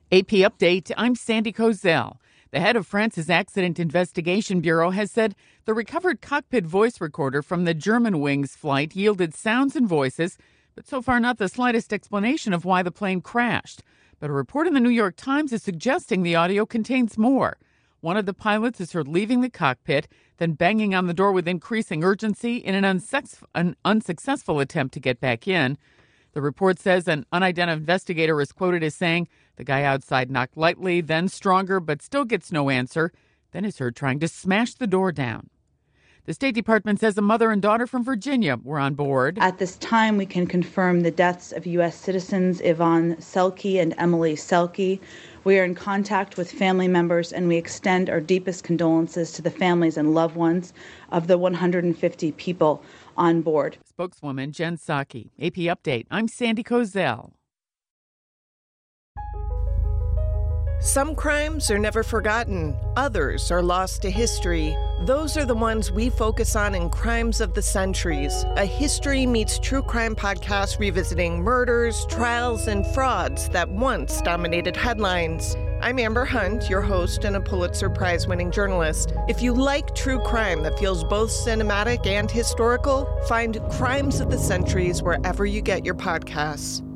AP Update, I'm Sandy Kozel. The head of France's Accident Investigation Bureau has said the recovered cockpit voice recorder from the Germanwings flight yielded sounds and voices, but so far not the slightest explanation of why the plane crashed. But a report in the New York Times is suggesting the audio contains more. One of the pilots is heard leaving the cockpit, then banging on the door with increasing urgency in an unsuccessful attempt to get back in. The report says an unidentified investigator is quoted as saying the guy outside knocked lightly, then stronger, but still gets no answer, then is heard trying to smash the door down. The State Department says a mother and daughter from Virginia were on board. At this time, we can confirm the deaths of U.S. citizens Yvonne Selke and Emily Selke. We are in contact with family members, and we extend our deepest condolences to the families and loved ones of the 150 people on board. Spokeswoman Jen Psaki. AP Update, I'm Sandy Kozel. Some crimes are never forgotten. Others are lost to history. Those are the ones we focus on in Crimes of the Centuries, a history meets true crime podcast revisiting murders, trials, and frauds that once dominated headlines. I'm Amber Hunt, your host and a Pulitzer Prize-winning journalist. If you like true crime that feels both cinematic and historical, find Crimes of the Centuries wherever you get your podcasts.